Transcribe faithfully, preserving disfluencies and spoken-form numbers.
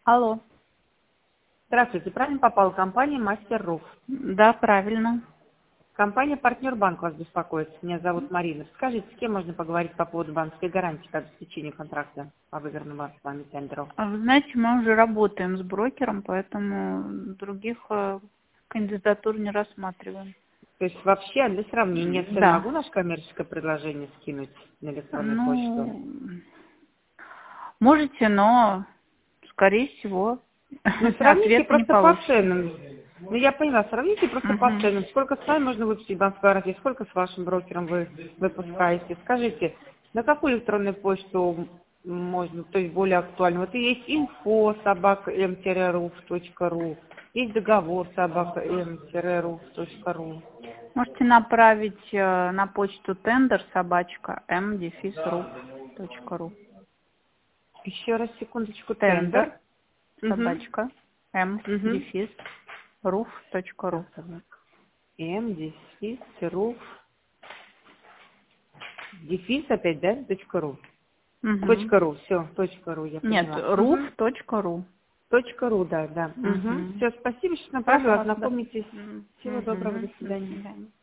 Алло. Здравствуйте, правильно попала компания Мастер.ру? Да, правильно. Компания «Партнер Банк» вас беспокоит. Меня зовут Марина. Скажите, с кем можно поговорить по поводу банковской гарантии, как обеспечения контракта по выигранному с вами тендеру? А Вы знаете, мы уже работаем с брокером, поэтому других э, кандидатур не рассматриваем. То есть вообще для сравнения М, цен Да. могу наше коммерческое предложение скинуть на электронную почту? Ну, можете, но, скорее всего, Ну, сравните ответа не просто по получится. ценам. Ну, я поняла, сравните просто по Мгм. ценам. Сколько с вами можно выпустить банковской гарантии, сколько с вашим брокером вы выпускаете. Скажите, на какую электронную почту можно, то есть более актуально? Вот и есть инфо собака м руф точка ру, есть договор собака м руф точка ру. Можете направить э, на почту тендер собачка м дефис руф точка ру. Еще раз, секундочку, Тендер тендер. Угу. собачка м Угу. дефис руф точка ру. м дефис руф дефис опять, да? Точка ру. Угу. Точка ру, все, точка ру, я Нет, поняла. руф Угу. точка ру. Точка ру, да, да. Угу. Угу. Все, спасибо, что направила, Пожалуйста. ознакомитесь. М, Всего доброго, до Угу. До свидания. свидания.